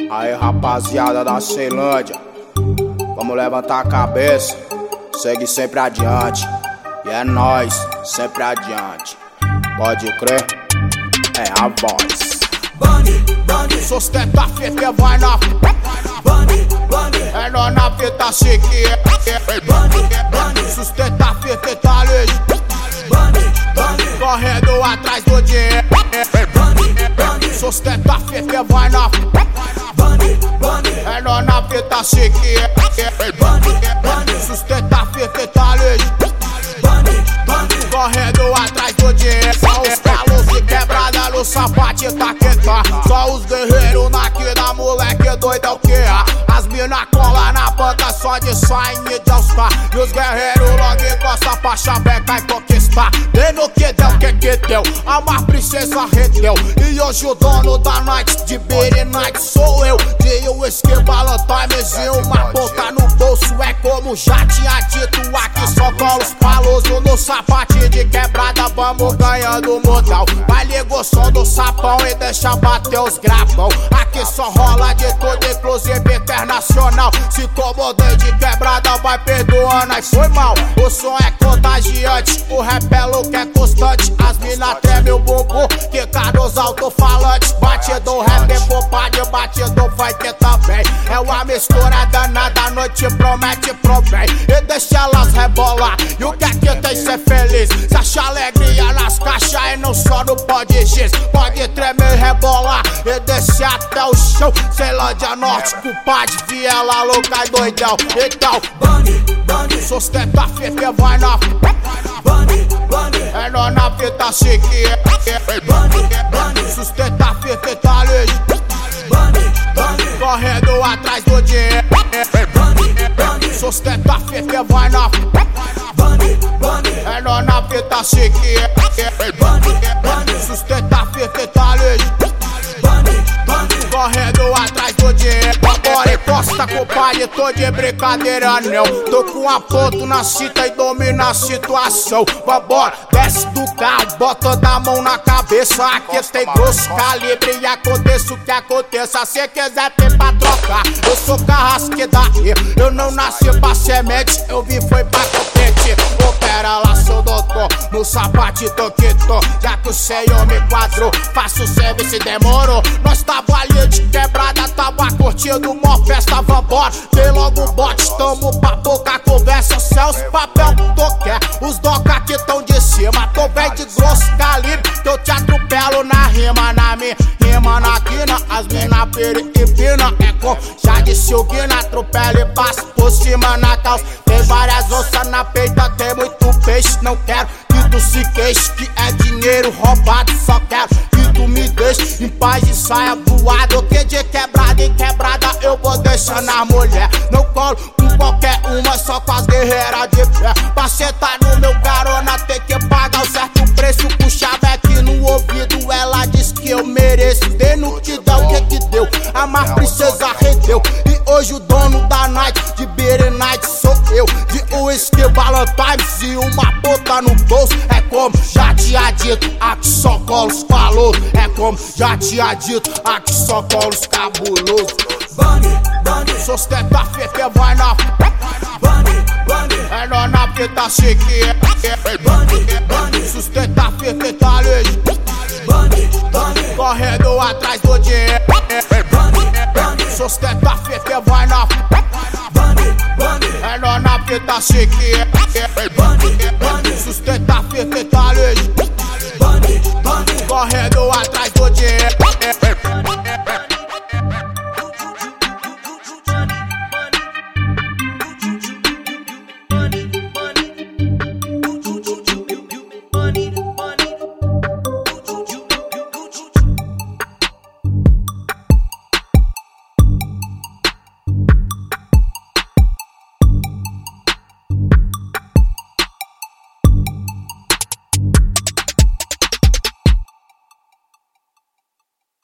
Aí, rapaziada da Ceilândia, vamos levantar a cabeça, segue sempre adiante. E é nóis, sempre adiante. Pode crer, é a voz. Sustenta a fita, vai na é nós na fita, chique. Sustenta a fita, tá liso. Correndo atrás do dinheiro. Sustenta a fita, vai na é nós na fita, chique. Sustenta a fita, tá liso. Correndo atrás do dinheiro. Só os calos de quebrada no sapato tá que tá. Só os guerreiros na quina, moleque doido é o que é. As mina cola na banca só de sainha de All-Star. E os guerreiros logo encostam pra chavecar e conquistar. Tendo que deu, que deu, a mais princesa rendeu. E hoje o dono da night, de Beer Night sou eu. De whisky, Valentine's e uma ponta no bolso. É como já tinha dito, aqui só cola os palosos no sapatinho de quebrada, vamos ganhando modal. Vai ligar o som do sapão e deixa bater os gravão. Aqui só rola de tudo, inclusive internacional. Se incomodei de quebrada, vai perdoando, aí foi mal. O som é contagiante, o rap é louco, é constante. As mina treme o bumbum, que cara os alto-falantes. Batidor, rap é bobagem, batidor vai ter também. É uma mistura danada, a noite promete provém. E deixa elas rebolar, e o que é que tem ser feliz? Se acha alegria nas caixas e não só no pode giz. Pode tremer e rebolar e descer até o chão. Ceilândia Norte, culpade, viela louca e doidão. Então, sustenta a fita, vai na é nós na fita, chique. Sustenta a fita, tá liso. Correndo atrás do dinheiro. Sustenta a fita, vai na é nós na fita, chique. Sustenta a fita, tá liso. Correndo atrás do dinheiro. Agora encosta, compadre, tô de brincadeira não. Tô com a ponto na cita e domina a situação. Vambora, desce do carro, bota da mão na cabeça. Aqui tem grosso calibre e aconteça o que aconteça. Se quiser ter pra trocar, eu sou carrasque daí. Eu não nasci pra semente, eu vim foi pra compete. Opera lá, seu doutor, no sapatito que tô. Já que o senhor me quadrou, faço o serviço e demorou. Nós tava ali de quebrada, tava curtindo uma festa, vambora. Tem logo um bote, tamo pra pouca conversa. Céus, papel, tu quer, os doca aqui tão de cima. Tô bem de grosso calibre, que eu te atropelo na rima. Na minha rima na quina, as mina pira e pina. É com já de silguina, atropela e passa por cima na calça. Tem várias onças na peita, tem muito peixe. Não quero que tu se queixe, que é dinheiro roubado. Só quero que tu me deixe em paz e saia voado. Que de quebrada em quebrada eu vou deixando a mulher. Não colo com qualquer uma, só com as guerreiras de pé. Pra sentar no meu carona tem que pagar um certo preço. Puxava aqui no ouvido, ela diz que eu mereço. Dei no que dá, o que deu, a mais princesa rendeu. E hoje o dono da night, de Beer Night sou eu. De whisky, Valentine's e uma ponta no bolso. É como já tinha dito, aqui só cola os falou. É como já tinha dito, aqui só cola os cabulosos. Sustenta a fita, vai na é nós na fita, chique. Sustenta a fita, tá liso. Correndo atrás do dinheiro. Sustenta a fita, vai na é nós na fita, chique. Sustenta a fita, tá liso.